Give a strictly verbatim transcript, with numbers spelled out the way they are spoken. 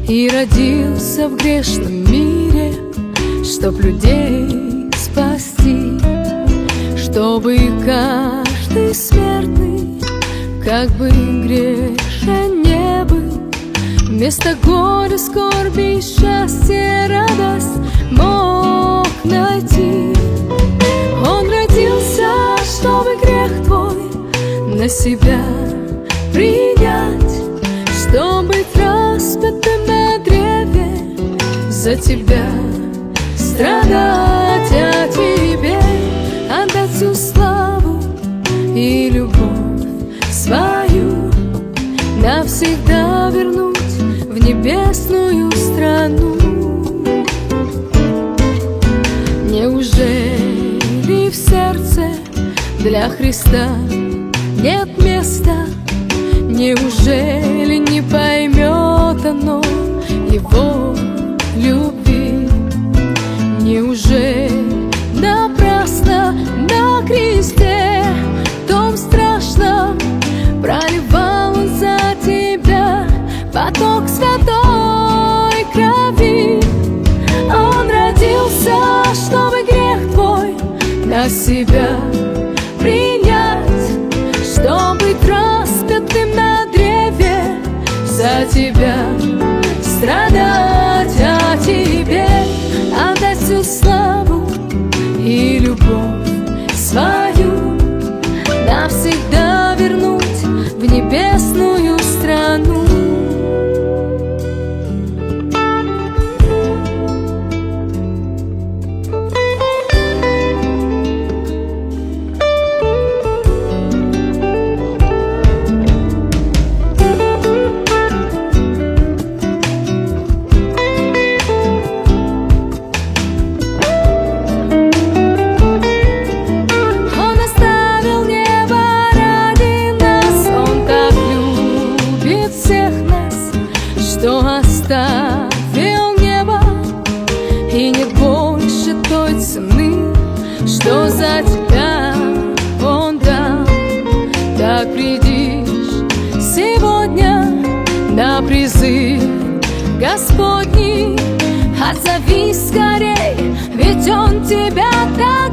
и родился в грешном мире, чтоб людей спасти, чтобы каждый смертный, как бы грешен не был, вместо горя, скорби, счастья, радость мог найти. Он родился, чтобы грех твой на себя принять, чтобы быть распятым на древе, за тебя страдать, а тебе отдать всю славу и любовь свою, навсегда вернуть в небесную страну. Неужели в сердце для Христа нет места? Неужели не поймет оно Его любви? Неужели напрасно на кресте том страшном проливал Он за тебя поток святой крови? Он родился, чтобы грех твой на себя принять, чтобы быть распятым на древе, за тебя страдать, а тебе отдать всю славу и любовь свою, навсегда вернуть в небесную страну. Что оставил небо, и нет больше той цены, что за тебя Он дал. Так придишь сегодня на призыв Господний, отзовись скорей, ведь Он тебя дал.